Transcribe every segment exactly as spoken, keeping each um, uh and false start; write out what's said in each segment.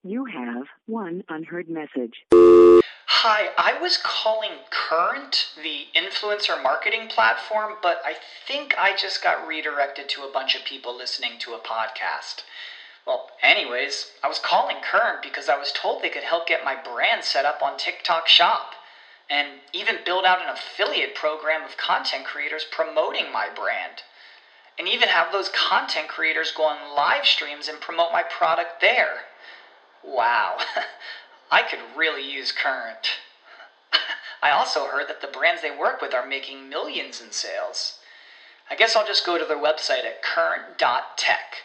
You have one unheard message. Hi, I was calling Current, the influencer marketing platform, but I think I just got redirected to a bunch of people listening to a podcast. Well, anyways, I was calling Current because I was told they could help get my brand set up on TikTok Shop, and even build out an affiliate program of content creators promoting my brand, and even have those content creators go on live streams and promote my product there. Wow, I could really use Current. I also heard that the brands they work with are making millions in sales. I guess I'll just go to their website at current dot tech.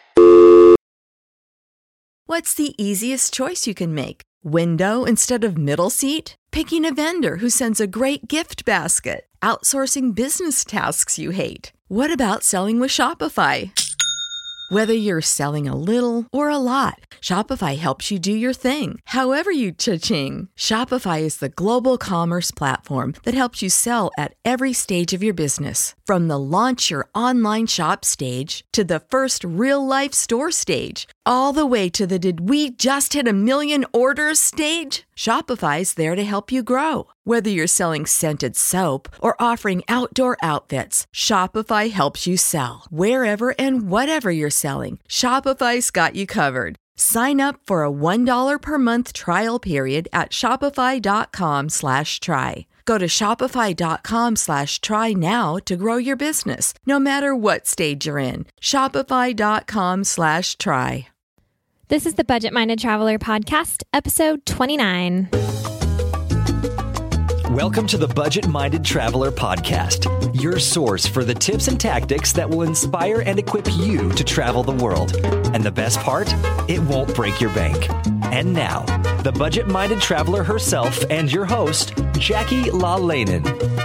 What's the easiest choice you can make? Window instead of middle seat? Picking a vendor who sends a great gift basket? Outsourcing business tasks you hate? What about selling with Shopify? Whether you're selling a little or a lot, Shopify helps you do your thing, however you cha-ching. Shopify is the global commerce platform that helps you sell at every stage of your business. From the launch your online shop stage to the first real-life store stage, all the way to the did we just hit a million orders stage. Shopify's there to help you grow. Whether you're selling scented soap or offering outdoor outfits, Shopify helps you sell. Wherever and whatever you're selling, Shopify's got you covered. Sign up for a one dollar per month trial period at shopify.com slash try. Go to shopify.com slash try now to grow your business, no matter what stage you're in. Shopify.com slash try. This is the Budget Minded Traveler Podcast, episode twenty-nine. Welcome to the Budget Minded Traveler Podcast, your source for the tips and tactics that will inspire and equip you to travel the world. And the best part, it won't break your bank. And now, the Budget Minded Traveler herself and your host, Jackie LaLanen.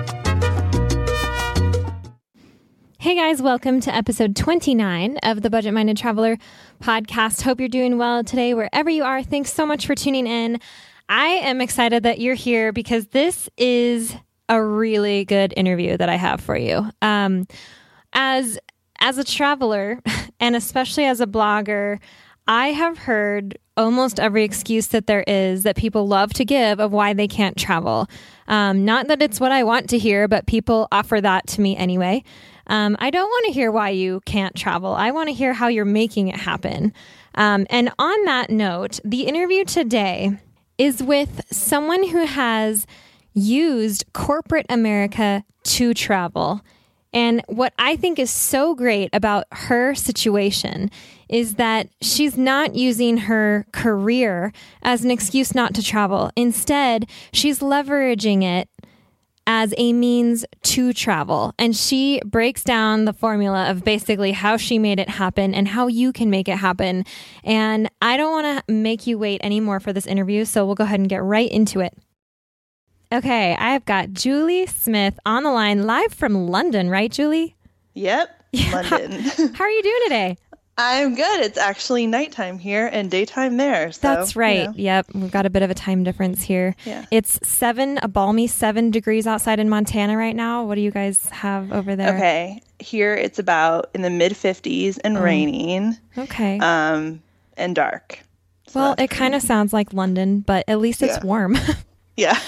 Hey guys, welcome to episode twenty-nine of the Budget Minded Traveler Podcast. Hope you're doing well today, wherever you are. Thanks so much for tuning in. I am excited that you're here because this is a really good interview that I have for you. Um, as as a traveler, and especially as a blogger, I have heard almost every excuse that there is that people love to give of why they can't travel. Um, not that it's what I want to hear, but people offer that to me anyway. Um, I don't want to hear why you can't travel. I want to hear how you're making it happen. Um, and on that note, the interview today is with someone who has used corporate America to travel. And what I think is so great about her situation is that she's not using her career as an excuse not to travel. Instead, she's leveraging it as a means to travel. And she breaks down the formula of basically how she made it happen and how you can make it happen. And I don't want to make you wait anymore for this interview, so we'll go ahead and get right into it. Okay, I've got Julie Smith on the line live from London, right, Julie? Yep, London. How, how are you doing today? I'm good. It's actually nighttime here and daytime there. So, That's right. You know. Yep. We've got a bit of a time difference here. Yeah. It's seven, a balmy seven degrees outside in Montana right now. What do you guys have over there? Okay. Here it's about in the mid fifties and oh. raining. Okay. Um, and dark. So well, it kind of sounds like London, but at least it's yeah. warm. yeah.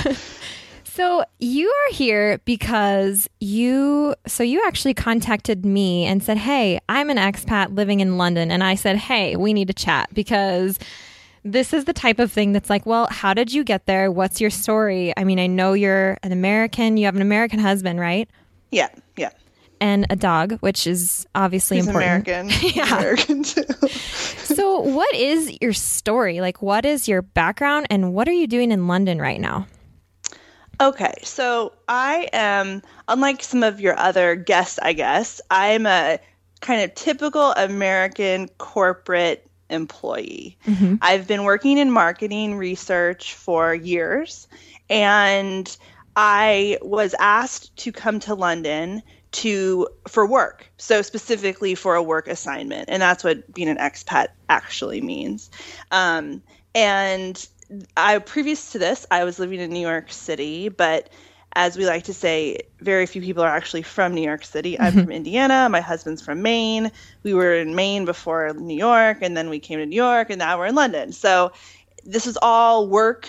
So you are here because you, so you actually contacted me and said, hey, I'm an expat living in London. And I said, hey, we need to chat because this is the type of thing that's like, well, how did you get there? What's your story? I mean, I know you're an American, you have an American husband, right? Yeah. Yeah. And a dog, which is obviously He's important. American. yeah. American too. So what is your story? Like, what is your background and what are you doing in London right now? Okay, so I am, unlike some of your other guests, I guess, I'm a kind of typical American corporate employee. Mm-hmm. I've been working in marketing research for years, and I was asked to come to London to for work, so specifically for a work assignment, and that's what being an expat actually means. Um, and I previous to this, I was living in New York City, but as we like to say, very few people are actually from New York City. I'm from Indiana. My husband's from Maine. We were in Maine before New York, and then we came to New York, and now we're in London. So this is all work,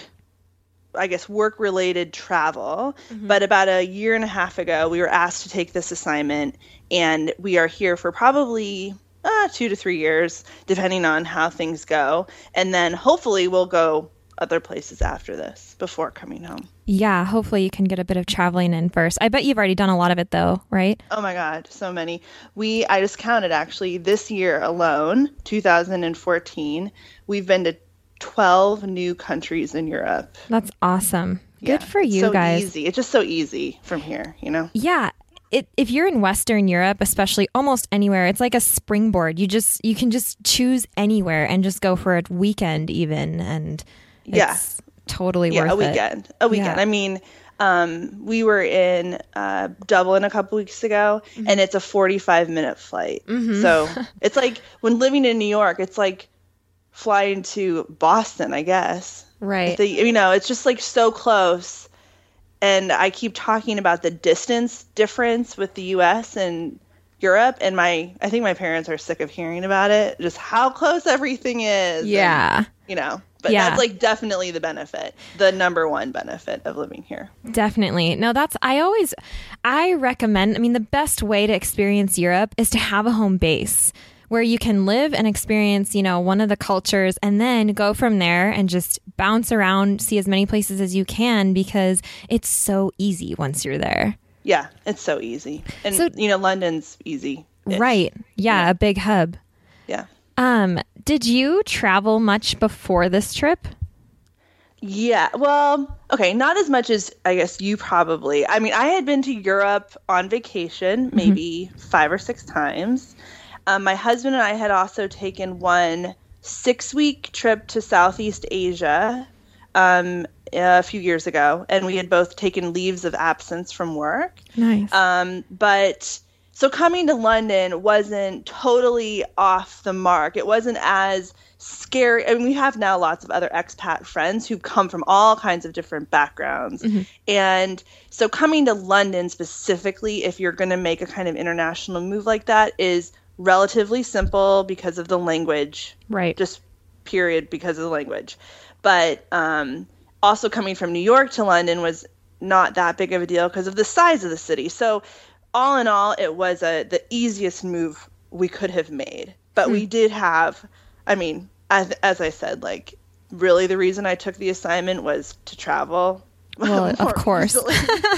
I guess, work-related travel. Mm-hmm. But about a year and a half ago, we were asked to take this assignment, and we are here for probably uh, two to three years, depending on how things go. And then hopefully we'll go other places after this before coming home. Yeah, hopefully you can get a bit of traveling in first. I bet you've already done a lot of it though, right? Oh my God, so many. We, I just counted actually, this year alone, two thousand fourteen, we've been to twelve new countries in Europe. That's awesome. Yeah, good for you so guys. Easy. It's just so easy from here, you know? Yeah. It, if you're in Western Europe, especially almost anywhere, it's like a springboard. You just, you can just choose anywhere and just go for a weekend even. And it's yeah. totally yeah, worth it. a weekend. A weekend. Yeah. I mean, um, we were in uh, Dublin a couple weeks ago, mm-hmm. and it's a forty-five minute flight. Mm-hmm. So it's like when living in New York, it's like flying to Boston, I guess. Right. The, you know, it's just like so close. And I keep talking about the distance difference with the U S and Europe, and my I think my parents are sick of hearing about it, just how close everything is. Yeah. And, you know, but yeah. that's like definitely the benefit, the number one benefit of living here. Definitely. No, that's, I always, I recommend, I mean, the best way to experience Europe is to have a home base where you can live and experience, you know, one of the cultures and then go from there and just bounce around, see as many places as you can, because it's so easy once you're there. Yeah, it's so easy. And, so, you know, London's easy. Right. Yeah, yeah, a big hub. Yeah. Um, did you travel much before this trip? Yeah, well, okay, not as much as I guess you probably. I mean, I had been to Europe on vacation maybe mm-hmm. five or six times. Um, my husband and I had also taken one six-week trip to Southeast Asia um, a few years ago, and we had both taken leaves of absence from work. Nice. Um, but so coming to London wasn't totally off the mark. It wasn't as scary. I mean, we have now lots of other expat friends who come from all kinds of different backgrounds. Mm-hmm. And so coming to London specifically, if you're going to make a kind of international move like that, is relatively simple because of the language. Right. Just period because of the language. But um, also coming from New York to London was not that big of a deal because of the size of the city. So all in all, it was a, the easiest move we could have made. But hmm. we did have, I mean, as, as I said, like, really the reason I took the assignment was to travel. Well, of course. So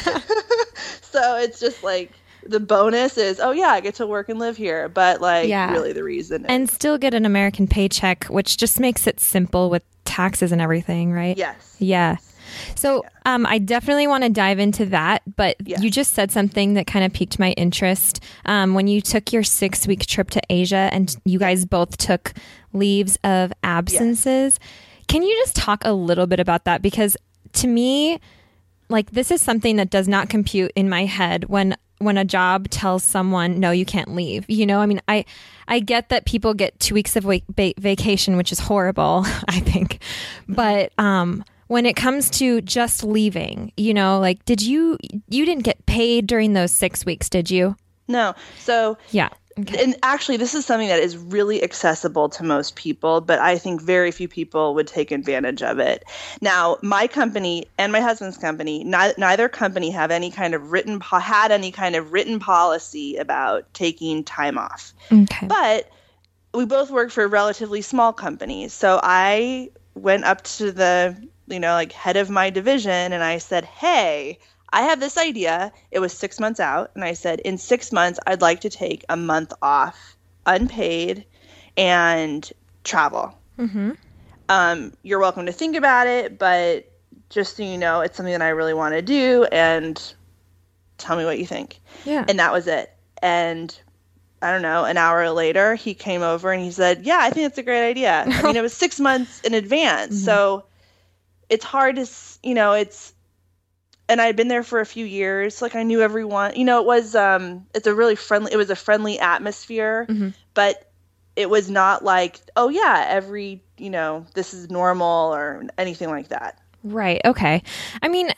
it's just like, the bonus is, oh yeah, I get to work and live here. But like, yeah. really the reason is. And still get an American paycheck, which just makes it simple with taxes and everything, right? Yes. Yeah. So yeah. Um, I definitely want to dive into that, but yeah. you just said something that kind of piqued my interest. Um, when you took your six-week trip to Asia and you guys both took leaves of absences, yes. can you just talk a little bit about that? Because to me, like, this is something that does not compute in my head when when a job tells someone, no, you can't leave. You know, I mean, I I get that people get two weeks of va- va- vacation, which is horrible, I think. But um, when it comes to just leaving, you know, like, did you, you didn't get paid during those six weeks, did you? No. So yeah. Okay. And actually, this is something that is really accessible to most people, but I think very few people would take advantage of it. Now, my company and my husband's company, ni- neither company have any kind of written po- had any kind of written policy about taking time off. Okay. But we both work for relatively small companies, so I went up to the, you know, like head of my division, and I said, "Hey, I have this idea." It was six months out. And I said, in six months, I'd like to take a month off, unpaid, and travel. Mm-hmm. Um, you're welcome to think about it, but just so you know, it's something that I really want to do, and tell me what you think. Yeah. And that was it. And I don't know, an hour later, he came over and he said, yeah, I think that's a great idea. I mean, it was six months in advance. Mm-hmm. So it's hard to, you know, it's, and I had been there for a few years. Like, I knew everyone. You know, it was um, it's a really friendly. It was a friendly atmosphere, mm-hmm. but it was not like, oh yeah, every you know, this is normal or anything like that. Right. Okay. I mean,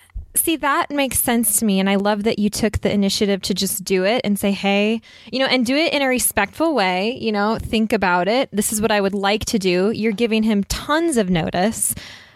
see, that makes sense to me. And I love that you took the initiative to just do it and say, hey, you know, and do it in a respectful way. You know, think about it. This is what I would like to do. You're giving him tons of notice.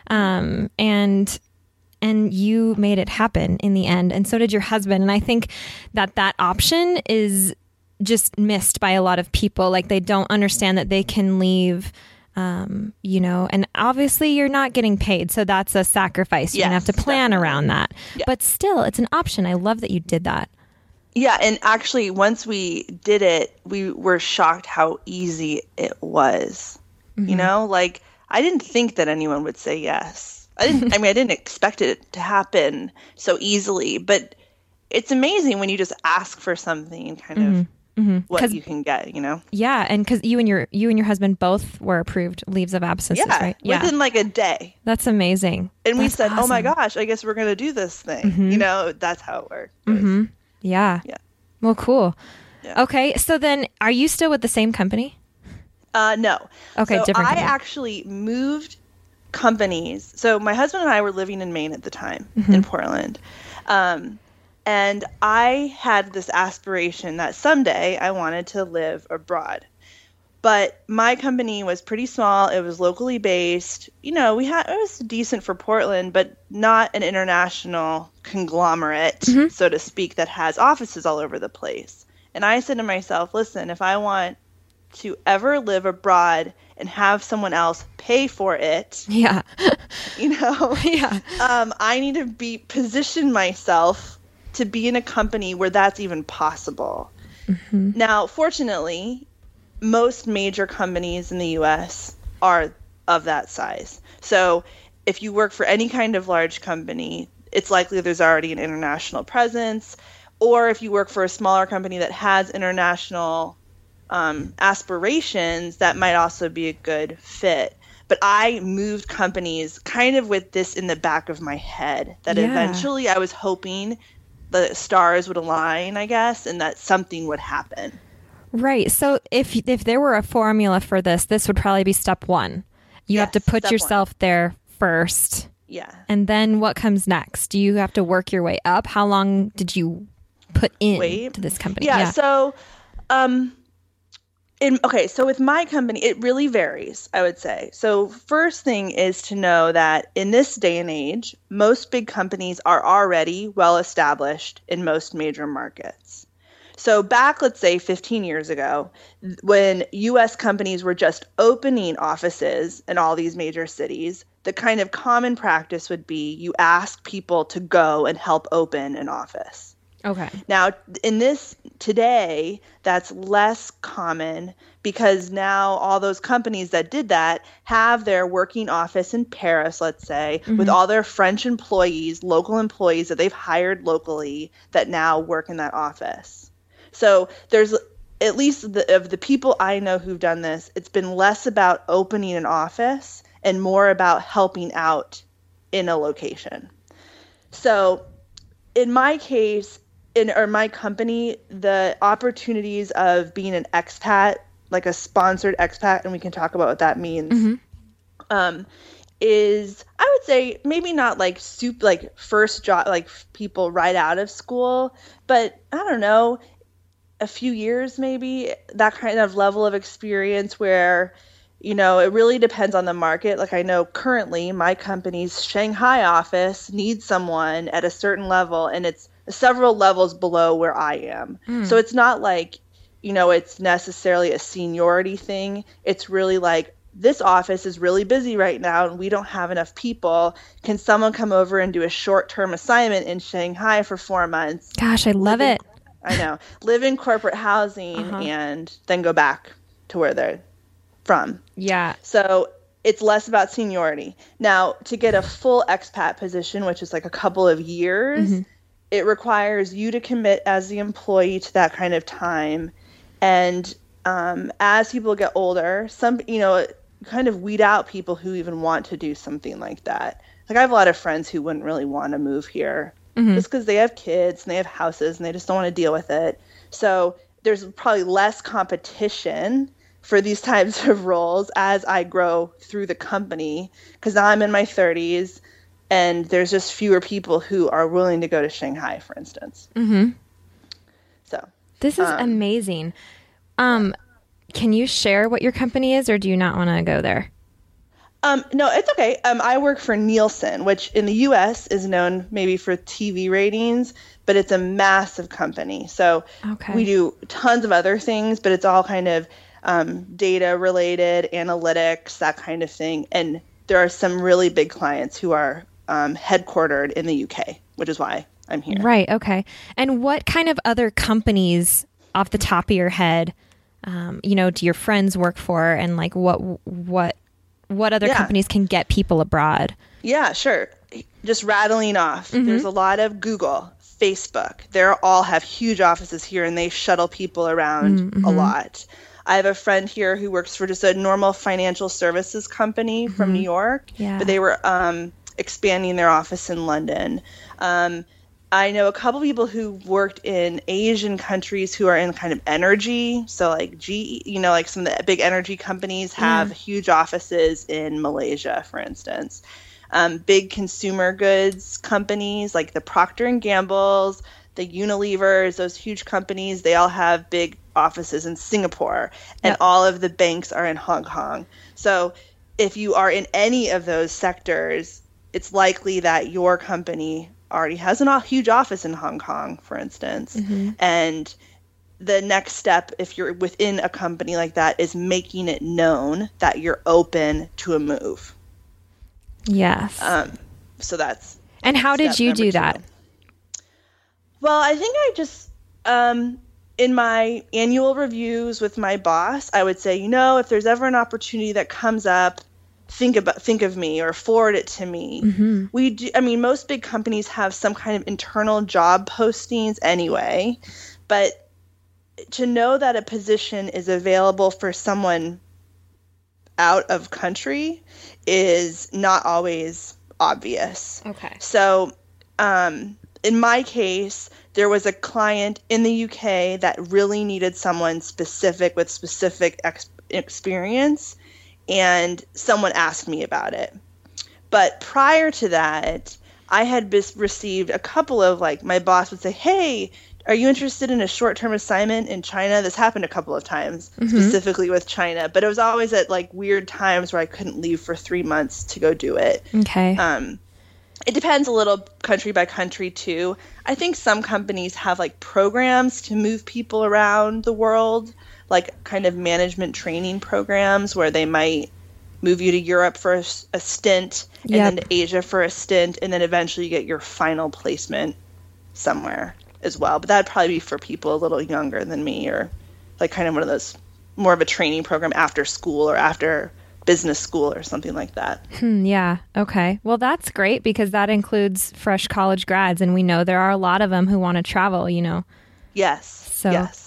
Um, and and you made it happen in the end. And so did your husband. And I think that that option is just missed by a lot of people. Like, they don't understand that they can leave, um, you know, and obviously you're not getting paid. So that's a sacrifice. You're Yes, gonna have to plan definitely. around that. Yeah. But still, it's an option. I love that you did that. Yeah, and actually, once we did it, we were shocked how easy it was. Mm-hmm. You know, like, I didn't think that anyone would say yes. I didn't. I mean, I didn't expect it to happen so easily. But it's amazing when you just ask for something and kind of Mm-hmm. what 'Cause- you can get. You know. Yeah, and because you and your you and your husband both were approved leaves of absences, Yeah, right? within like a day, That's amazing. and we That's said, "Oh my awesome. gosh, I guess we're gonna do this thing." Mhm. You know, that's how it worked. It was- Mm-hmm. Yeah. Yeah. Well, cool. Yeah. Okay, so then are you still with the same company? Uh, no. Okay, so different I company. actually moved companies. So my husband and I were living in Maine at the time, Mm-hmm. in Portland. Um, and I had this aspiration that someday I wanted to live abroad. But my company was pretty small. It was locally based. You know, we had, it was decent for Portland, but not an international conglomerate, Mm-hmm. so to speak, that has offices all over the place. And I said to myself, listen, if I want to ever live abroad and have someone else pay for it, Yeah. you know, Yeah. um, I need to be position myself to be in a company where that's even possible. Mm-hmm. Now, fortunately, most major companies in the U S are of that size. So if you work for any kind of large company, it's likely there's already an international presence. Or if you work for a smaller company that has international um, aspirations, that might also be a good fit. But I moved companies kind of with this in the back of my head, that Yeah. eventually I was hoping the stars would align, I guess, and that something would happen. Right. So if if there were a formula for this, this would probably be step one. You have to Yes, put step one. yourself there first. Yeah. And then what comes next? Do you have to work your way up? How long did you put in Wait. to this company? Yeah, so um in okay, so with my company, it really varies, I would say. So first thing is to know that in this day and age, most big companies are already well established in most major markets. So back, let's say fifteen years ago, th- when U S companies were just opening offices in all these major cities, the kind of common practice would be you ask people to go and help open an office. Okay. Now, in this today, that's less common because now all those companies that did that have their working office in Paris, let's say, with all their French employees, local employees that they've hired locally that now work in that office. So there's at least the, of the people I know who've done this, it's been less about opening an office and more about helping out in a location. So in my case, in or my company, the opportunities of being an expat, like a sponsored expat, and we can talk about what that means, Mm-hmm. um, is I would say maybe not like soup, like first job, like people right out of school, but I don't know, a few years maybe, that kind of level of experience where, you know, it really depends on the market. Like I know currently my company's Shanghai office needs someone at a certain level, and it's several levels below where I am. So it's not like, you know, it's necessarily a seniority thing. It's really like, this office is really busy right now and we don't have enough people. Can someone come over and do a short-term assignment in Shanghai for four months? Gosh, I love Live in- it. I know. Live in corporate housing Uh-huh. and then go back to where they're from. Yeah. So it's less about seniority. Now, to get a full expat position, which is like a couple of years, Mm-hmm. it requires you to commit as the employee to that kind of time. And um, as people get older, some, you know, kind of weed out people who even want to do something like that. Like I have a lot of friends who wouldn't really want to move here Mm-hmm. just because they have kids and they have houses and they just don't want to deal with it. So there's probably less competition for these types of roles as I grow through the company, because now I'm in my thirties and there's just fewer people who are willing to go to Shanghai, for instance. Mm-hmm. So this is um, amazing. Um, can you share what your company is, or do you not want to go there? Um, no, it's okay. Um, I work for Nielsen, which in the U S is known maybe for T V ratings, but it's a massive company. So okay. we do tons of other things, but it's all kind of um, data related, analytics, that kind of thing. And there are some really big clients who are um, headquartered in the U K, which is why I'm here. Right. Okay. And what kind of other companies off the top of your head, um, you know, do your friends work for, and like what, what, what other yeah. companies can get people abroad? Yeah, sure. Just rattling off. Mm-hmm. There's a lot of Google, Facebook. They all have huge offices here, and they shuttle people around mm-hmm. a lot. I have a friend here who works for just a normal financial services company mm-hmm. from New York, yeah. but they were um, expanding their office in London. Um, I know a couple people who worked in Asian countries who are in kind of energy. So like G E, you know, like some of the big energy companies have yeah. huge offices in Malaysia, for instance. Um, big consumer goods companies like the Procter and Gamble's, the Unilevers, those huge companies, they all have big offices in Singapore, and yep. all of the banks are in Hong Kong. So if you are in any of those sectors, it's likely that your company already has a huge office in Hong Kong, for instance. Mm-hmm. And the next step, if you're within a company like that, is making it known that you're open to a move. Yes. Um, so that's. And how did you do two. that? Well, I think I just, um, in my annual reviews with my boss, I would say, you know, if there's ever an opportunity that comes up, think about think of me or forward it to me. Mm-hmm. We do, I mean, most big companies have some kind of internal job postings anyway, but to know that a position is available for someone out of country is not always obvious. Okay. So, um, in my case, there was a client in the U K that really needed someone specific with specific ex- experience. And someone asked me about it. But prior to that, I had bis- received a couple of, like, my boss would say, hey, are you interested in a short-term assignment in China? This happened a couple of times, mm-hmm. specifically with China. But it was always at, like, weird times where I couldn't leave for three months to go do it. Okay. Um, it depends a little country by country, too. I think some companies have, like, programs to move people around the world, like kind of management training programs where they might move you to Europe for a, a stint and yep. then to Asia for a stint, and then eventually you get your final placement somewhere as well. But that'd probably be for people a little younger than me, or like kind of one of those more of a training program after school or after business school or something like that. Hmm, yeah. Okay. Well, that's great because that includes fresh college grads, and we know there are a lot of them who want to travel, you know. Yes. So. Yes.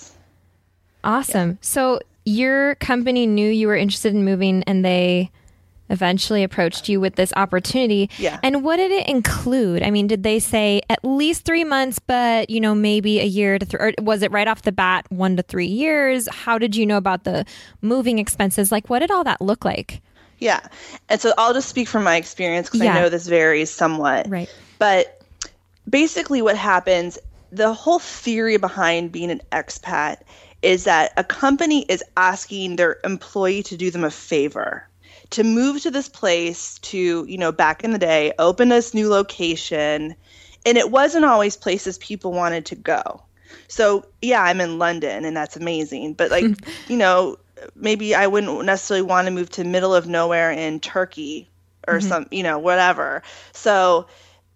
Awesome. Yeah. So your company knew you were interested in moving, and they eventually approached you with this opportunity. Yeah. And what did it include? I mean, did they say at least three months, but, you know, maybe a year to three, or was it right off the bat, one to three years? How did you know about the moving expenses? Like, what did all that look like? Yeah. And so I'll just speak from my experience because yeah. I know this varies somewhat. Right. But basically what happens, the whole theory behind being an expat is that a company is asking their employee to do them a favor, to move to this place, to, you know, back in the day, open this new location. And it wasn't always places people wanted to go. So, yeah, I'm in London and that's amazing. But, like, you know, maybe I wouldn't necessarily want to move to middle of nowhere in Turkey or mm-hmm. some, you know, whatever. So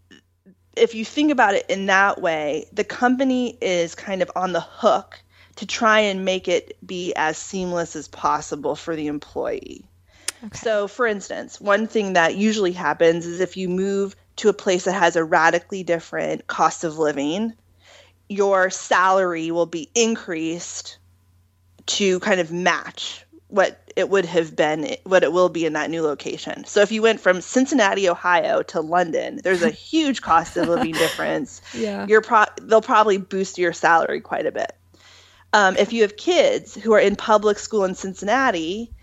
if you think about it in that way, the company is kind of on the hook to try and make it be as seamless as possible for the employee. Okay. So, for instance, one thing that usually happens is if you move to a place that has a radically different cost of living, your salary will be increased to kind of match what it would have been, what it will be in that new location. So if you went from Cincinnati, Ohio to London, there's a huge cost of living difference. Yeah. You're pro- they'll probably boost your salary quite a bit. Um, if you have kids who are in public school in Cincinnati,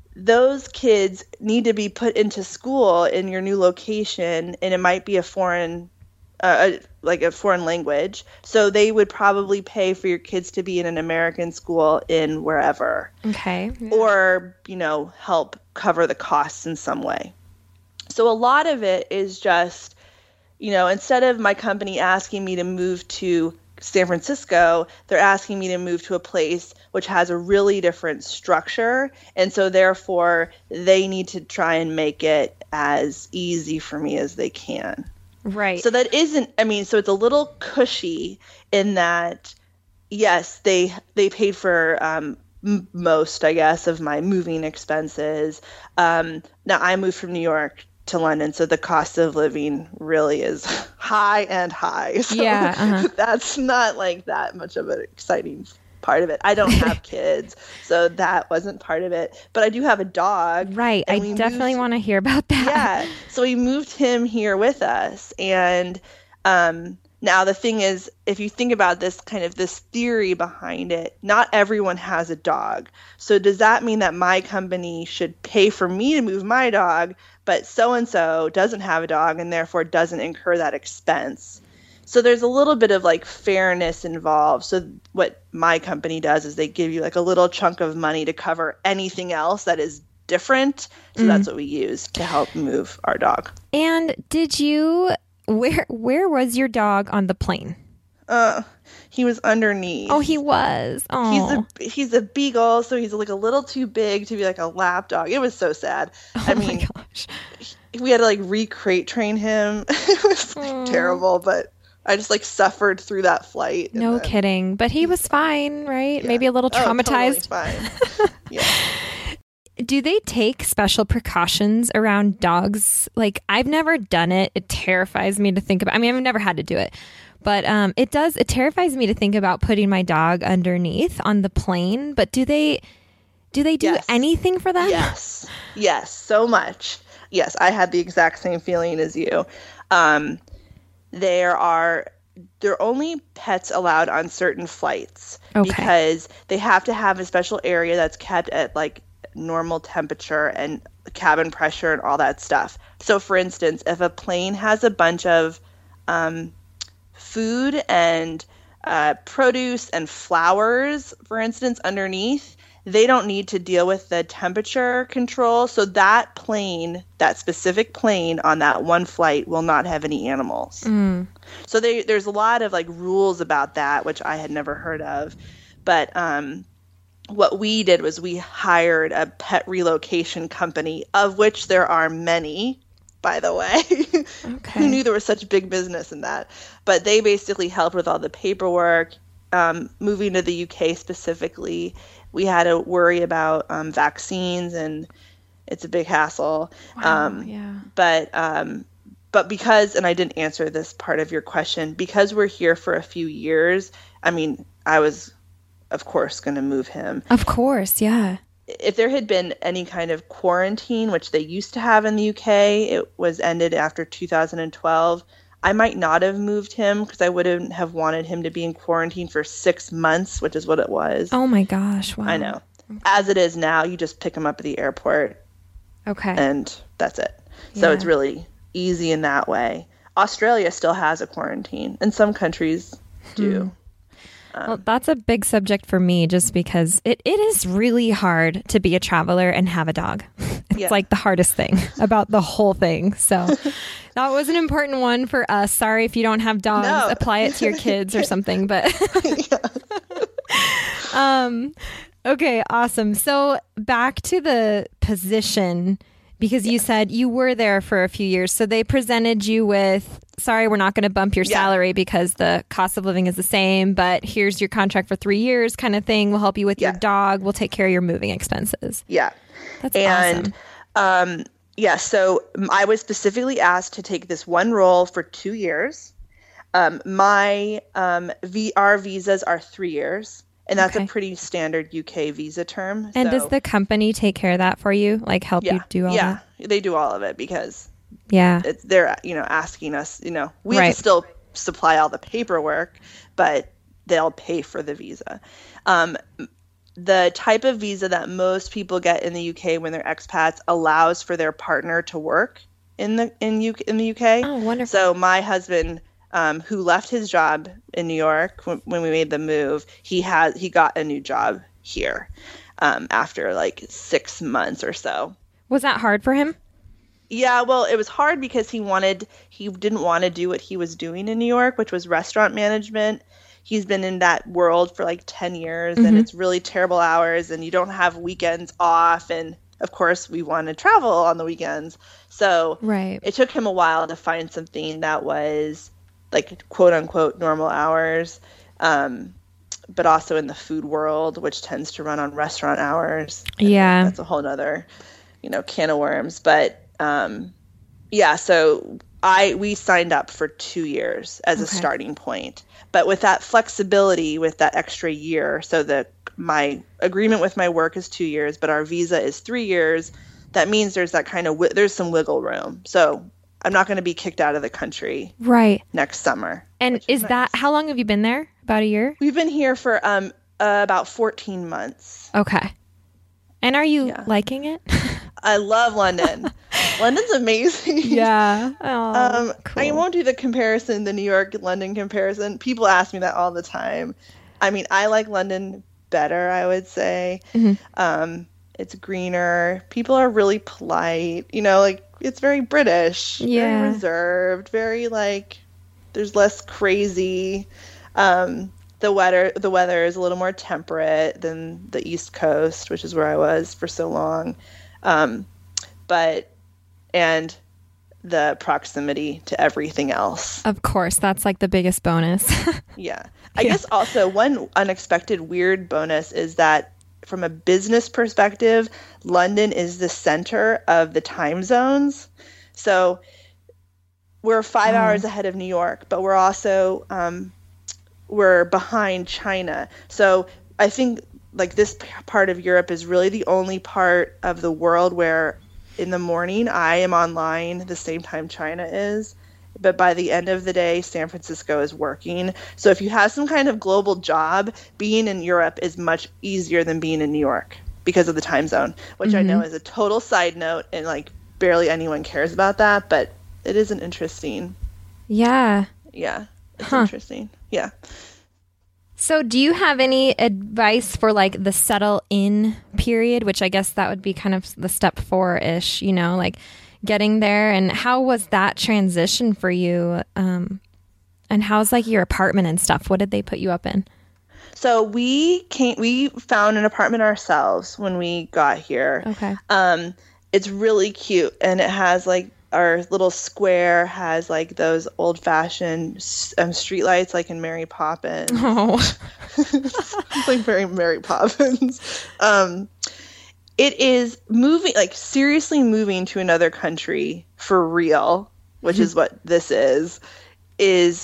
those kids need to be put into school in your new location, and it might be a foreign, uh, like a foreign language. So they would probably pay for your kids to be in an American school in wherever. Okay. Yeah. Or, you know, help cover the costs in some way. So a lot of it is just, you know, instead of my company asking me to move to San Francisco, they're asking me to move to a place which has a really different structure. And so therefore they need to try and make it as easy for me as they can. Right. So that isn't, I mean, so it's a little cushy in that, yes, they, they paid for, um, m- most, I guess, of my moving expenses. Um, now I moved from New York to London, so the cost of living really is high and high. So yeah, uh-huh. that's not like that much of an exciting part of it. I don't have kids, so that wasn't part of it. But I do have a dog. Right. I definitely want to hear about that. Yeah. So we moved him here with us. And um, now the thing is, if you think about this kind of this theory behind it, not everyone has a dog. So does that mean that my company should pay for me to move my dog, but so-and-so doesn't have a dog and therefore doesn't incur that expense? So there's a little bit of like fairness involved. So what my company does is they give you like a little chunk of money to cover anything else that is different. So mm. that's what we use to help move our dog. And did you, where where was your dog on the plane? Uh, he was underneath. Oh, he was. Oh. He's a he's a beagle, so he's like a little too big to be like a lap dog. It was so sad. Oh I mean, my gosh. We had to like re-crate train him. It was like Aww. terrible, but I just like suffered through that flight. No then, kidding. But he was fine, right? Yeah. Maybe a little traumatized. Oh, totally fine. Yeah. Do they take special precautions around dogs? Like, I've never done it. It terrifies me to think about. I mean, I've never had to do it. But um, it does, it terrifies me to think about putting my dog underneath on the plane. But do they, do they do Yes. anything for them? Yes. Yes. So much. Yes. I had the exact same feeling as you. Um, there are, there are only pets allowed on certain flights Okay. because they have to have a special area that's kept at like normal temperature and cabin pressure and all that stuff. So for instance, if a plane has a bunch of, um, food and uh, produce and flowers, for instance, underneath, they don't need to deal with the temperature control. So that plane, that specific plane on that one flight will not have any animals. Mm. So they, there's a lot of like rules about that, which I had never heard of. But um, what we did was we hired a pet relocation company, of which there are many, by the way. Okay. Who knew there was such big business in that? But they basically helped with all the paperwork, um, moving to the U K specifically. We had to worry about um, vaccines, and it's a big hassle. Wow, um, yeah. But um, but because, and I didn't answer this part of your question, because we're here for a few years, I mean, I was, of course, going to move him. Of course, yeah. If there had been any kind of quarantine, which they used to have in the U K, it was ended after two thousand twelve. I might not have moved him because I wouldn't have wanted him to be in quarantine for six months, which is what it was. Oh my gosh. Wow. I know. As it is now, you just pick him up at the airport Okay. and that's it. So Yeah. it's really easy in that way. Australia still has a quarantine, and some countries do. Hmm. Well, that's a big subject for me just because it, it is really hard to be a traveler and have a dog. It's Yeah. like the hardest thing about the whole thing. So that was an important one for us. Sorry if you don't have dogs, No. apply it to your kids or something. But um, okay, awesome. So back to the position, because you said you were there for a few years. So they presented you with, sorry, we're not going to bump your Yeah. salary because the cost of living is the same, but here's your contract for three years kind of thing. We'll help you with Yeah. your dog. We'll take care of your moving expenses. Yeah. That's And awesome. um, yeah, so um, I was specifically asked to take this one role for two years. Um, my um, V R visas are three years, and that's Okay. a pretty standard U K visa term. And so, does the company take care of that for you? Like help yeah, you do all yeah, that? they do all of it because Yeah. it's, they're you know asking us. You know, we Right. have to still supply all the paperwork, but they'll pay for the visa. Um, the type of visa that most people get in the U K when they're expats allows for their partner to work in the in U K, in the U K. Oh, wonderful. So my husband, um, who left his job in New York when, when we made the move, he had he got a new job here um, after like six months or so. Was that hard for him? Yeah, well, it was hard because he wanted he didn't want to do what he was doing in New York, which was restaurant management. He's been in that world for like ten years, mm-hmm. and it's really terrible hours, and you don't have weekends off. And of course, we want to travel on the weekends. So right. It took him a while to find something that was like quote unquote normal hours, um, but also in the food world, which tends to run on restaurant hours. Yeah. That's a whole nother, you know, can of worms. But um, yeah, so I we signed up for two years as okay. a starting point. But with that flexibility, with that extra year, so that my agreement with my work is two years, but our visa is three years, that means there's that kind of, there's some wiggle room. So I'm not going to be kicked out of the country right next summer. And is, is nice. that, how long have you been there? About a year? We've been here for um uh, about fourteen months. Okay. And are you yeah. liking it? I love London. London's amazing. Yeah. Oh, um, cool. I won't do the comparison, the New York-London comparison. People ask me that all the time. I mean, I like London better, I would say. Mm-hmm. Um, it's greener. People are really polite. You know, like, it's very British. Yeah. Very reserved. Very, like, there's less crazy. Um, the weather, the weather is a little more temperate than the East Coast, which is where I was for so long. Um, but, and the proximity to everything else. Of course, that's like the biggest bonus. yeah. I yeah. guess also one unexpected weird bonus is that from a business perspective, London is the center of the time zones. So we're five oh. hours ahead of New York, but we're also, um, we're behind China. So I think like this p- part of Europe is really the only part of the world where in the morning I am online the same time China is, but by the end of the day San Francisco is working. So if you have some kind of global job, being in Europe is much easier than being in New York because of the time zone, which mm-hmm. I know is a total side note and like barely anyone cares about that, but it is an interesting. Yeah. Yeah. It's huh. interesting. Yeah. So do you have any advice for like the settle in period, which I guess that would be kind of the step four-ish, you know, like getting there, and how was that transition for you? Um, and how's like your apartment and stuff? What did they put you up in? So we came, we found an apartment ourselves when we got here. Okay. Um, it's really cute, and it has like, our little square has like those old-fashioned um, street lights like in Mary Poppins. Oh. It's like very Mary Poppins. Um, it is moving, like seriously moving to another country for real, which is what this is, is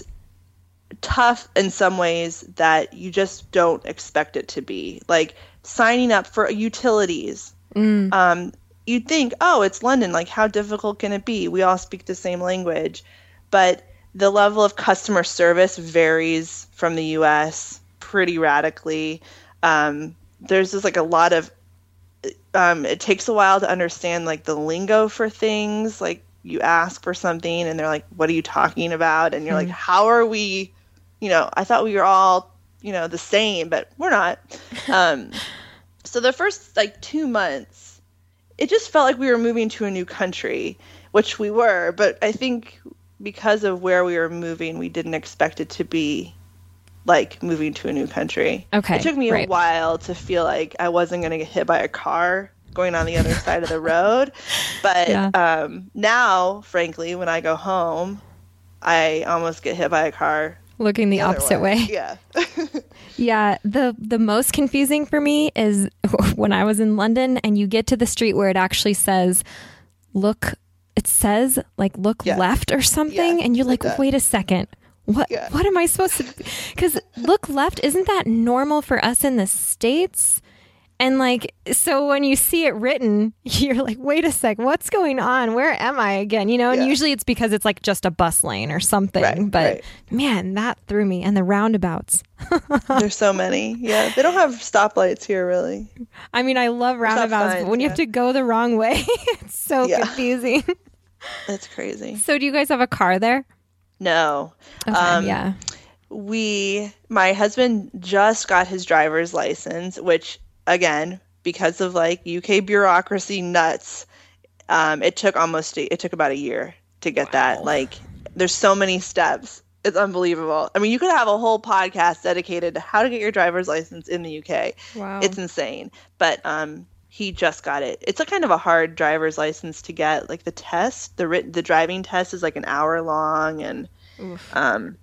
tough in some ways that you just don't expect it to be. Like signing up for utilities. Mm. Um, You'd think, oh, it's London. Like, how difficult can it be? We all speak the same language. But the level of customer service varies from the U S pretty radically. Um, there's just, like, a lot of um, – it takes a while to understand, like, the lingo for things. Like, you ask for something, and they're like, what are you talking about? And you're mm-hmm. like, how are we – you know, I thought we were all, you know, the same, but we're not. Um, so the first, like, two months, it just felt like we were moving to a new country, which we were. But I think because of where we were moving, we didn't expect it to be like moving to a new country. Okay. It took me right. a while to feel like I wasn't going to get hit by a car going on the other side of the road. But yeah. um, now, frankly, when I go home, I almost get hit by a car. Looking the, the opposite way. way. Yeah. Yeah, the the most confusing for me is when I was in London and you get to the street where it actually says, look, it says like look yeah. left or something. Yeah, and you're like, like wait a second. What yeah. what am I supposed to, because look left, isn't that normal for us in the States? And like, so when you see it written, you're like, wait a sec, what's going on? Where am I again? You know, and Yeah. usually it's because it's like just a bus lane or something. Right, but right. man, that threw me. And the roundabouts. There's so many. Yeah. They don't have stoplights here, really. I mean, I love stop roundabouts, signs, but when you yeah. have to go the wrong way, it's so Yeah. confusing. It's crazy. So do you guys have a car there? No. Okay, Um, yeah. We, my husband just got his driver's license, which again, because of like U K bureaucracy nuts, um, it took almost, a, it took about a year to get that. Like, there's so many steps. It's unbelievable. I mean, you could have a whole podcast dedicated to how to get your driver's license in the U K. Wow. It's insane. But um, he just got it. It's a kind of a hard driver's license to get. Like the test, the writ- the driving test is like an hour long, and um,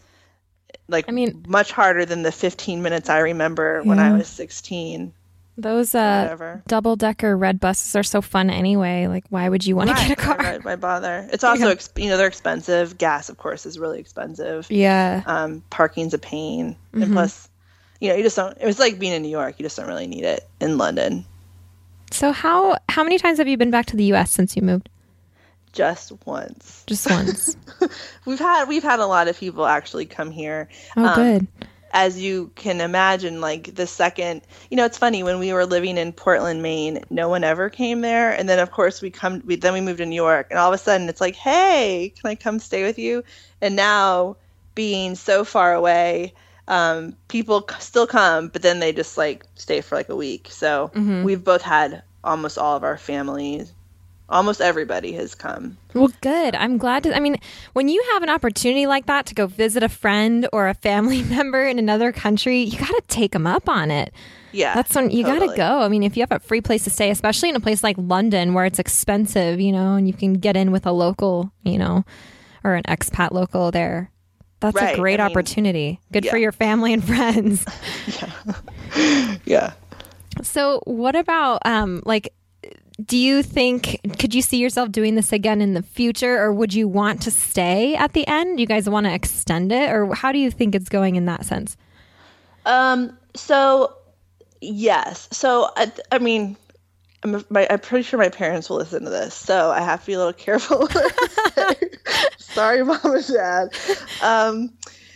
like I mean- much harder than the fifteen minutes I remember when I Yeah. was sixteen. Those uh, Whatever. double-decker red buses are so fun anyway. Like, why would you want to Right, get a car? right, right, why bother? It's also, Yeah. exp- you know, they're expensive. Gas, of course, is really expensive. Yeah. Um, parking's a pain, Mm-hmm. and plus, you know, you just don't. It was like being in New York. You just don't really need it in London. So how how many times have you been back to the U S since you moved? Just once. Just once. We've had we've had a lot of people actually come here. Oh, Um, good. As you can imagine, like the second, you know, it's funny when we were living in Portland, Maine, no one ever came there, and then of course we come, we then we moved to New York, and all of a sudden it's like, hey, can I come stay with you? And now, being so far away, um, people c- still come, but then they just like stay for like a week. So we've both had almost all of our families. Almost everybody has come. Well, good. I'm glad to. I mean, when you have an opportunity like that to go visit a friend or a family member in another country, you got to take them up on it. Yeah, That's when you got to totally. go. I mean, if you have a free place to stay, especially in a place like London where it's expensive, you know, and you can get in with a local, you know, or an expat local there. That's Right, a great I mean, opportunity. Good for yeah. your family and friends. Yeah. So, what about um like do you think, could you see yourself doing this again in the future, or would you want to stay at the end? You guys want to extend it, or how do you think it's going in that sense? Um. So, yes. So, I, I mean, I'm, my, I'm pretty sure my parents will listen to this, so I have to be a little careful. What I say. Sorry, Mom and Dad. Um.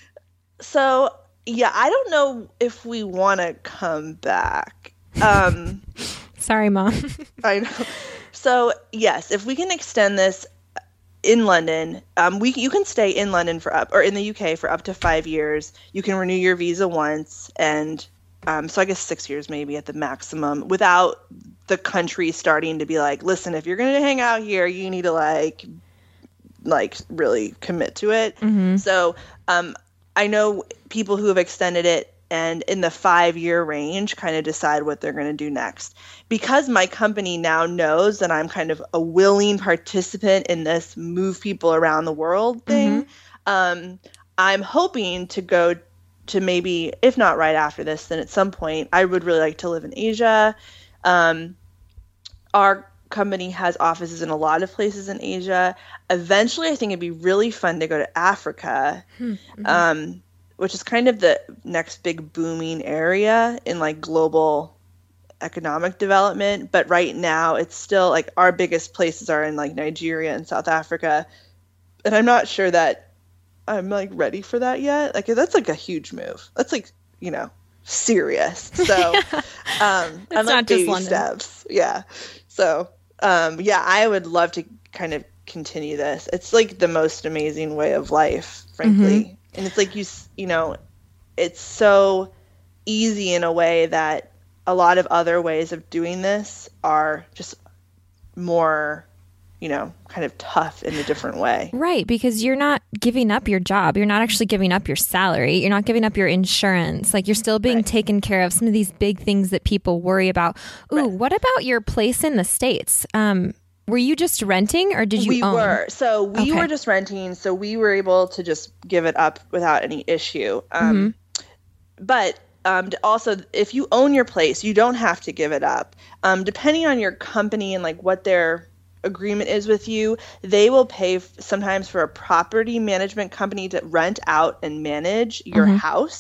So, yeah, I don't know if we want to come back. Um. Sorry, Mom. I know. So, yes, if we can extend this in London, um, we you can stay in London for up, or in the U K for up to five years. You can renew your visa once, and um, so I guess six years maybe at the maximum, without the country starting to be like, listen, if you're going to hang out here, you need to like, like really commit to it. So, um, I know people who have extended it, and in the five-year range kind of decide what they're going to do next. Because my company now knows that I'm kind of a willing participant in this move people around the world thing, um, I'm hoping to go to maybe, if not right after this, then at some point, I would really like to live in Asia. Um, our company has offices in a lot of places in Asia. Eventually, I think it'd be really fun to go to Africa. Um, which is kind of the next big booming area in like global economic development. But right now it's still like our biggest places are in like Nigeria and South Africa. And I'm not sure that I'm like ready for that yet. Like that's like a huge move. That's like, you know, serious. So um, I'm not like just baby London. steps. Yeah. So um, yeah, I would love to kind of continue this. It's like the most amazing way of life, frankly. And it's like, you, s- you know, it's so easy in a way that a lot of other ways of doing this are just more, you know, kind of tough in a different way. Right, because you're not giving up your job. You're not actually giving up your salary. You're not giving up your insurance. Like you're still being Right. taken care of. Some of these big things that people worry about. Ooh, what about your place in the States? Um, were you just renting or did you we own? were. So we Okay. were just renting. So we were able to just give it up without any issue. Um, But um, to also, if you own your place, you don't have to give it up. Um, depending on your company and like what their agreement is with you, they will pay f- sometimes for a property management company to rent out and manage your house.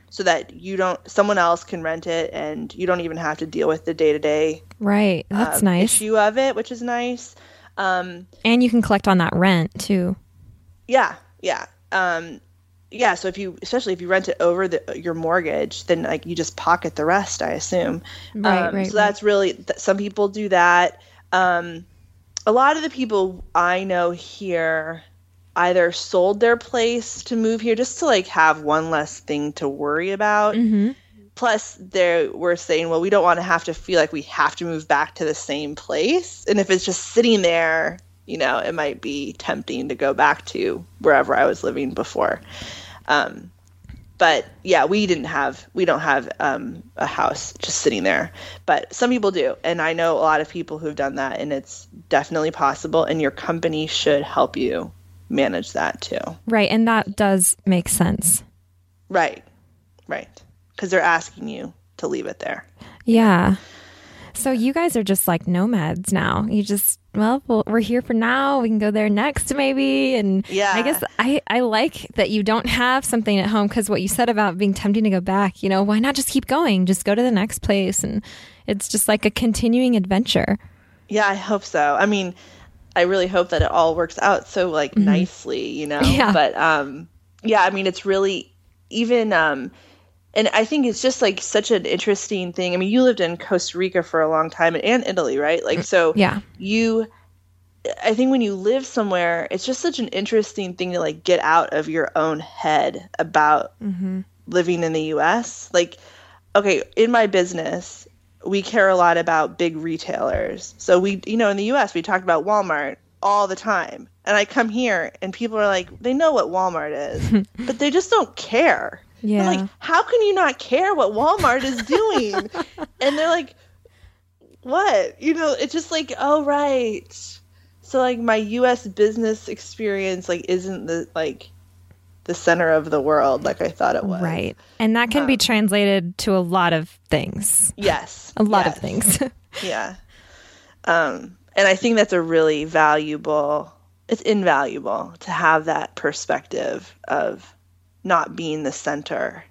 so that you don't, someone else can rent it and you don't even have to deal with the day-to-day Right. That's um, nice. issue of it, which is nice. Um, and you can collect on that rent too. yeah. Yeah. Um, yeah. So if you, especially if you rent it over the, your mortgage, then like you just pocket the rest, I assume. Right, um, right, so that's really, th- some people do that. Um, a lot of the people I know here either sold their place to move here just to like have one less thing to worry about. Mm-hmm. Plus they were saying, well, we don't want to have to feel like we have to move back to the same place. And if it's just sitting there, you know, it might be tempting to go back to wherever I was living before. Um, but yeah, we didn't have, we don't have um, a house just sitting there, but some people do. And I know a lot of people who've done that, and it's definitely possible. And your company should help you manage that too. Right. And that does make sense. Right. Right. Because they're asking you to leave it there. Yeah. So you guys are just like nomads now. You just, well, well, we're here for now. We can go there next maybe. And Yeah. I guess I, I like that you don't have something at home, because what you said about being tempting to go back, you know, why not just keep going? Just go to the next place. And it's just like a continuing adventure. Yeah, I hope so. I mean, I really hope that it all works out so like Mm-hmm. nicely, you know, Yeah. but um, yeah, I mean, it's really even, um, and I think it's just like such an interesting thing. I mean, you lived in Costa Rica for a long time, and, and Italy, right? Like, so Yeah. you, I think when you live somewhere, it's just such an interesting thing to like get out of your own head about Mm-hmm. living in the U S. Like, okay, in my business, we care a lot about big retailers. So we, you know, in the U S, we talk about Walmart all the time. And I come here and people are like, they know what Walmart is, but they just don't care. Yeah. I'm like, how can you not care what Walmart is doing? And they're like, what? You know, it's just like, oh, right. So like my U S business experience like isn't the like the center of the world like I thought it was. Right. And that can Um, be translated to a lot of things. Yes. A lot yes. of things. Yeah. Um, and I think that's a really valuable, it's invaluable to have that perspective of not being the center,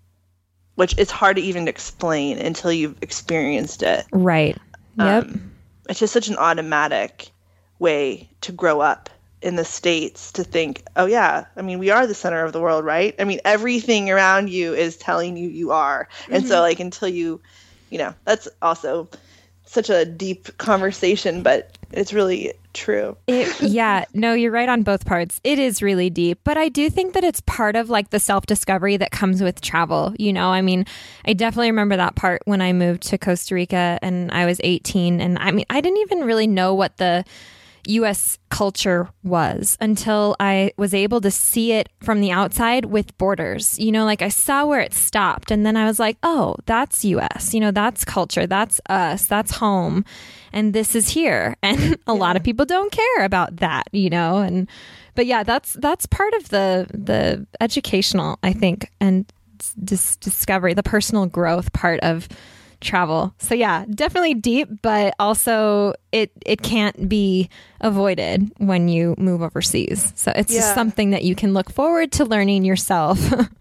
which it's hard to even explain until you've experienced it. Right. Yep. Um, it's just such an automatic way to grow up in the States, to think, oh yeah, I mean, we are the center of the world, right? I mean, everything around you is telling you you are. And Mm-hmm. so like until you, you know, that's also such a deep conversation, but it's really true. It, yeah, no, you're right on both parts. It is really deep, but I do think that it's part of like the self-discovery that comes with travel. You know, I mean, I definitely remember that part when I moved to Costa Rica and I was eighteen. And I mean, I didn't even really know what the U S culture was until I was able to see it from the outside with borders. You know, like I saw where it stopped, and then I was like, oh, that's U S, you know, that's culture, that's us, that's home, and this is here. And a lot of people don't care about that, you know, and but yeah, that's that's part of the the educational, I think, and dis- discovery, the personal growth part of travel. So yeah, definitely deep, but also it it can't be avoided when you move overseas. So it's Yeah. just something that you can look forward to learning yourself.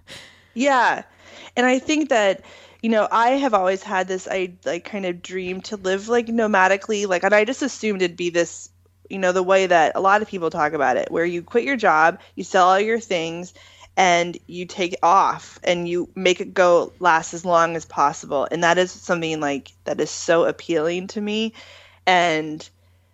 Yeah. And I think that, you know, I have always had this, I like kind of dream to live like nomadically, like, and I just assumed it'd be this, you know, the way that a lot of people talk about it, where you quit your job, you sell all your things, and you take it off and you make it go last as long as possible. And that is something like that is so appealing to me. And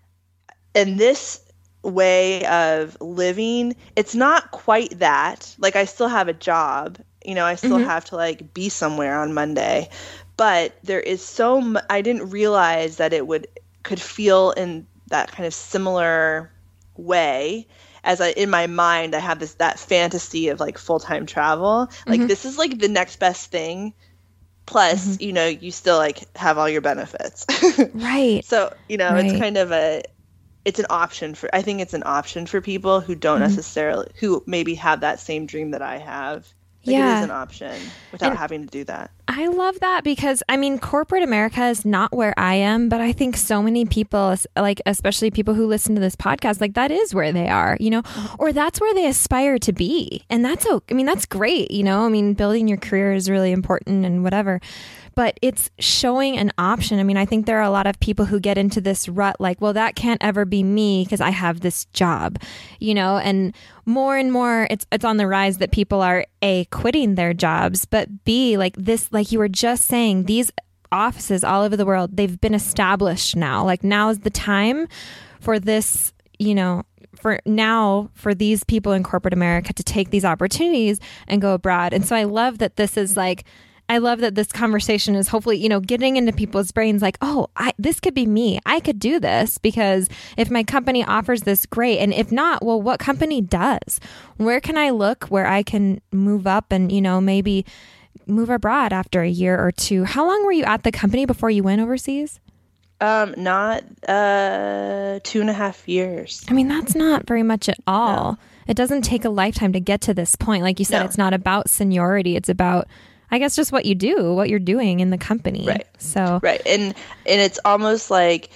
and this way of living, it's not quite that. Like I still have a job, you know, I still Mhm. have to like be somewhere on Monday, but there is so mu- I didn't realize that it would could feel in that kind of similar way. As I, in my mind, I have this, that fantasy of like full-time travel. Like this is like the next best thing. Plus, you know, you still like have all your benefits. Right. So, you know, Right. it's kind of a, it's an option for, I think it's an option for people who don't necessarily, who maybe have that same dream that I have. Like It Yeah. is an option without And- having to do that. I love that because, I mean, corporate America is not where I am, but I think so many people, like, especially people who listen to this podcast, like, that is where they are, you know, or that's where they aspire to be. And that's, I mean, that's great, you know, I mean, building your career is really important and whatever. But it's showing an option. I mean, I think there are a lot of people who get into this rut like, well, that can't ever be me because I have this job, you know, and more and more it's it's on the rise that people are A, quitting their jobs, but B, like this, like you were just saying, these offices all over the world, they've been established now. Like now is the time for this, you know, for now for these people in corporate America to take these opportunities and go abroad. And so I love that this is like, I love that this conversation is hopefully, you know, getting into people's brains like, oh, I, this could be me. I could do this because if my company offers this, great. And if not, well, what company does? Where can I look where I can move up and, you know, maybe move abroad after a year or two? How long were you at the company before you went overseas? Um, not uh, two and a half years. I mean, that's not very much at all. No. It doesn't take a lifetime to get to this point. Like you said, no. It's not about seniority. It's about, I guess, just what you do, what you're doing in the company. Right. So right, and and it's almost like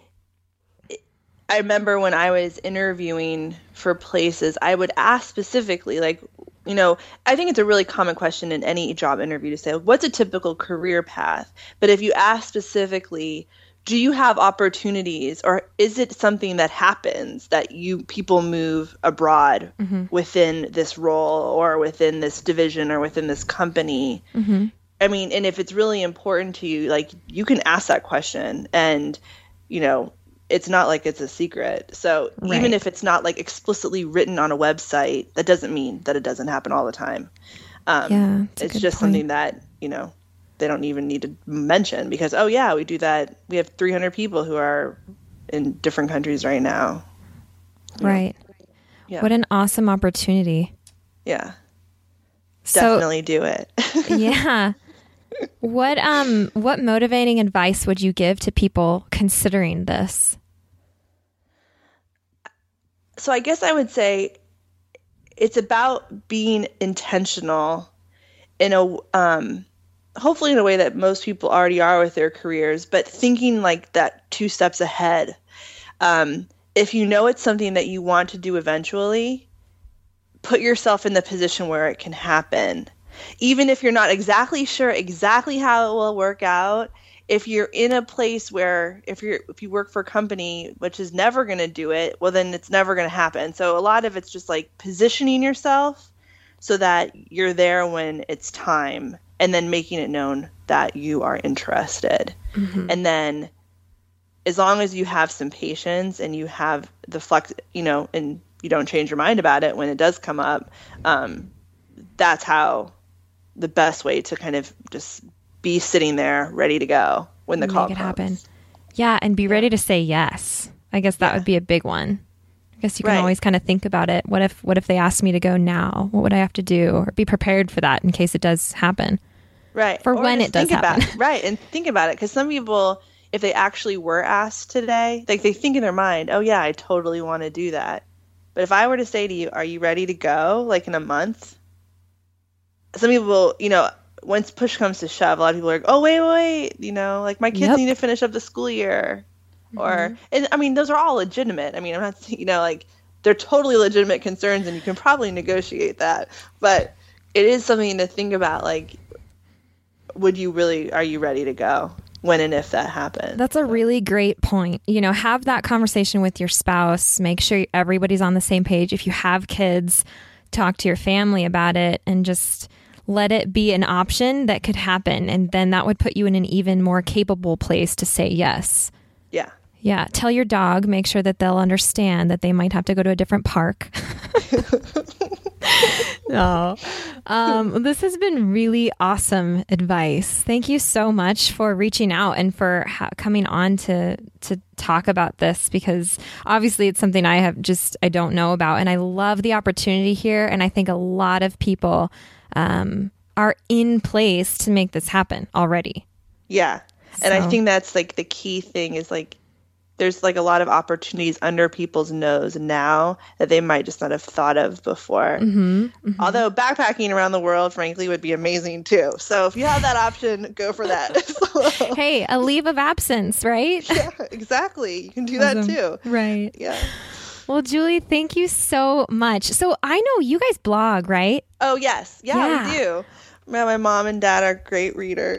I remember when I was interviewing for places, I would ask specifically, like, you know, I think it's a really common question in any job interview to say, what's a typical career path? But if you ask specifically, do you have opportunities, or is it something that happens that you people move abroad mm-hmm. within this role or within this division or within this company? Mm-hmm. I mean, and if it's really important to you, like, you can ask that question, and, you know, it's not like it's a secret. So right. even if it's not like explicitly written on a website, that doesn't mean that it doesn't happen all the time. Um, yeah, it's just point. something that, you know, they don't even need to mention because, oh yeah, we do that. We have three hundred people who are in different countries right now. Right. Yeah. What an awesome opportunity. Yeah. So, definitely do it. yeah. What um what motivating advice would you give to people considering this? So I guess I would say it's about being intentional in a um hopefully in a way that most people already are with their careers, but thinking like that two steps ahead. Um, if you know it's something that you want to do eventually, put yourself in the position where it can happen. Even if you're not exactly sure exactly how it will work out, if you're in a place where if you're if you work for a company which is never going to do it, well, then it's never going to happen. So a lot of it's just like positioning yourself so that you're there when it's time, and then making it known that you are interested. Mm-hmm. And then as long as you have some patience and you have the flex, you know, and you don't change your mind about it when it does come up, um, that's how the best way to kind of just be sitting there ready to go when the Make call it comes. happen. Yeah, and be ready to say yes. I guess that yeah. would be a big one. I guess you can right. always kind of think about it. What if what if they asked me to go now? What would I have to do? Or be prepared for that in case it does happen. Right. For or when it does think happen. About it. Right. And think about it. Because some people, if they actually were asked today, like they think in their mind, oh, yeah, I totally want to do that. But if I were to say to you, are you ready to go? Like in a month? Some people, you know, once push comes to shove, a lot of people are like, oh, wait, wait, you know, like my kids yep. need to finish up the school year. Mm-hmm. Or, and I mean, those are all legitimate. I mean, I'm not, you know, like they're totally legitimate concerns and you can probably negotiate that. But it is something to think about, like, would you really, are you ready to go when and if that happens? That's a really great point. You know, have that conversation with your spouse. Make sure everybody's on the same page. If you have kids, talk to your family about it and just let it be an option that could happen. And then that would put you in an even more capable place to say yes. Yeah. Yeah. Tell your dog, make sure that they'll understand that they might have to go to a different park. No. Um, this has been really awesome advice. Thank you so much for reaching out and for ha- coming on to to talk about this, because obviously it's something I have just, I don't know about. And I love the opportunity here. And I think a lot of people um, are in place to make this happen already. Yeah. And So- I think that's like the key thing is like, there's like a lot of opportunities under people's nose now that they might just not have thought of before. Mm-hmm, mm-hmm. Although backpacking around the world, frankly, would be amazing too. So if you have that option, go for that as well. Hey, a leave of absence, right? Yeah, exactly. You can do Awesome. that too. Right. Yeah. Well, Julie, thank you so much. So I know you guys blog, right? Oh, yes. Yeah, Yeah. we do. My, my mom and dad are great readers.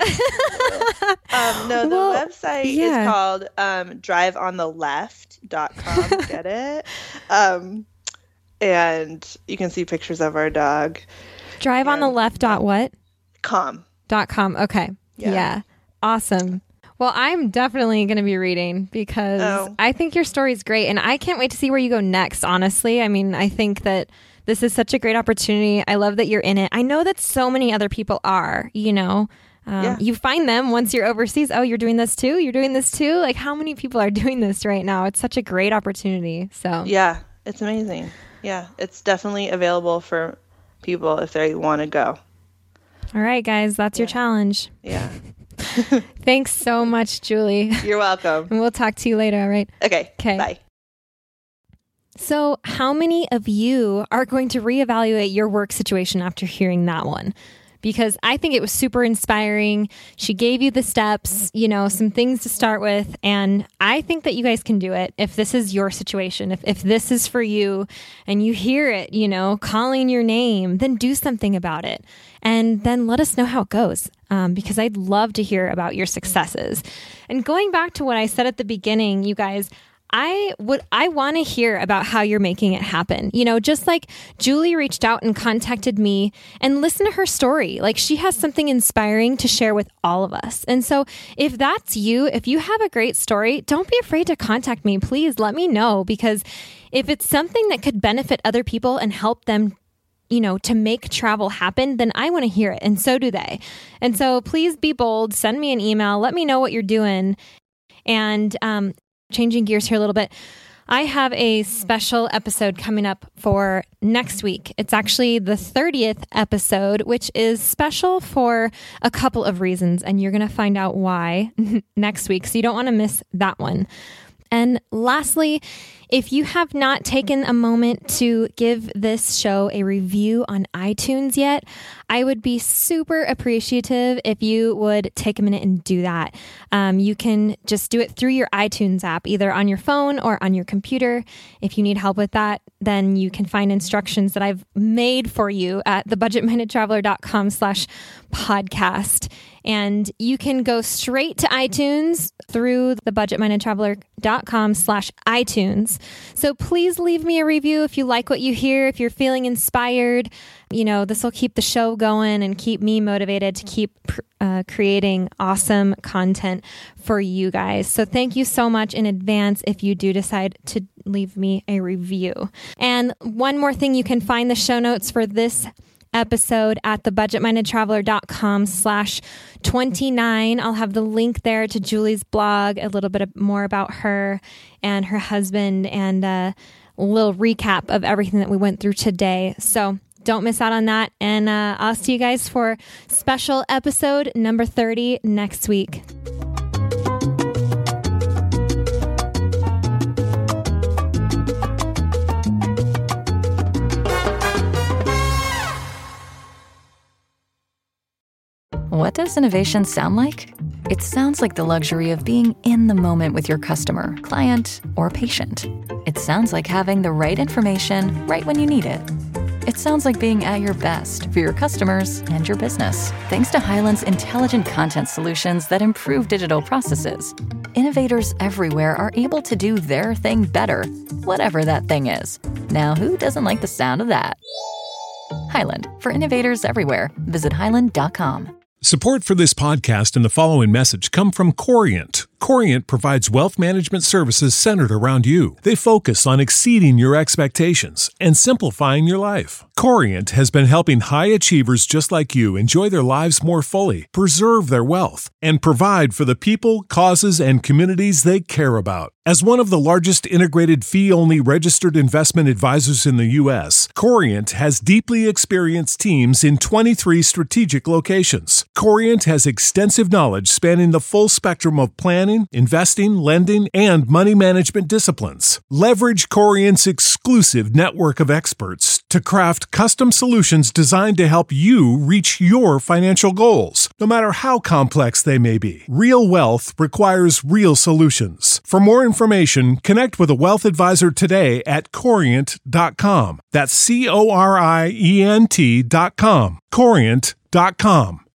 um, no, the Well, website yeah. is called um, drive on the left dot com. Get it? Um, and you can see pictures of our dog. Drive on the left dot what? Com. Dot com. Okay. Yeah. Yeah. Awesome. Well, I'm definitely going to be reading because Oh. I think your story is great and I can't wait to see where you go next, honestly. I mean, I think that this is such a great opportunity. I love that you're in it. I know that so many other people are, you know. Um, Yeah. You find them once you're overseas. Oh, you're doing this too? You're doing this too? Like, how many people are doing this right now? It's such a great opportunity. So, Yeah, it's amazing. Yeah, it's definitely available for people if they want to go. all right, guys, that's your challenge. Yeah. Thanks so much, Julie. You're welcome. And we'll talk to you later, all right? Okay. 'Kay. Bye. So, how many of you are going to reevaluate your work situation after hearing that one? Because I think it was super inspiring. She gave you the steps, you know, some things to start with. And I think that you guys can do it if this is your situation. If, if this is for you and you hear it, you know, calling your name, then do something about it. And then let us know how it goes, um, because I'd love to hear about your successes. And going back to what I said at the beginning, you guys, I would, I want to hear about how you're making it happen. You know, just like Julie reached out and contacted me, and listen to her story. Like, she has something inspiring to share with all of us. And so if that's you, if you have a great story, don't be afraid to contact me. Please let me know, because if it's something that could benefit other people and help them, you know, to make travel happen, then I want to hear it. And so do they. And so please be bold. Send me an email. Let me know what you're doing. And, um, changing gears here a little bit, I have a special episode coming up for next week. It's actually the thirtieth episode, which is special for a couple of reasons, and you're going to find out why next week. So you don't want to miss that one. And lastly, if you have not taken a moment to give this show a review on iTunes yet, I would be super appreciative if you would take a minute and do that. Um, you can just do it through your iTunes app, either on your phone or on your computer. If you need help with that, then you can find instructions that I've made for you at thebudgetmindedtraveler.com slash podcast. And you can go straight to iTunes through thebudgetmindedtraveler.com slash iTunes. So please leave me a review if you like what you hear, if you're feeling inspired. You know, this will keep the show going and keep me motivated to keep uh, creating awesome content for you guys. So thank you so much in advance if you do decide to leave me a review. And one more thing, you can find the show notes for this episode at thebudgetmindedtraveler.com slash 29. I'll have the link there to Julie's blog, a little bit more about her and her husband, and a little recap of everything that we went through today. So don't miss out on that. And uh, I'll see you guys for special episode number thirty next week. What does innovation sound like? It sounds like the luxury of being in the moment with your customer, client, or patient. It sounds like having the right information right when you need it. It sounds like being at your best for your customers and your business. Thanks to Hyland's intelligent content solutions that improve digital processes, innovators everywhere are able to do their thing better, whatever that thing is. Now, who doesn't like the sound of that? Hyland, for innovators everywhere. Visit hyland dot com. Support for this podcast and the following message come from Corient. Corient provides wealth management services centered around you. They focus on exceeding your expectations and simplifying your life. Corient has been helping high achievers just like you enjoy their lives more fully, preserve their wealth, and provide for the people, causes, and communities they care about. As one of the largest integrated fee-only registered investment advisors in the U S, Corient has deeply experienced teams in twenty-three strategic locations. Corient has extensive knowledge spanning the full spectrum of planning, planning, investing, lending, and money management disciplines. Leverage Corient's exclusive network of experts to craft custom solutions designed to help you reach your financial goals, no matter how complex they may be. Real wealth requires real solutions. For more information, connect with a wealth advisor today at corient dot com. That's C O R I E N T dot com. corient dot com.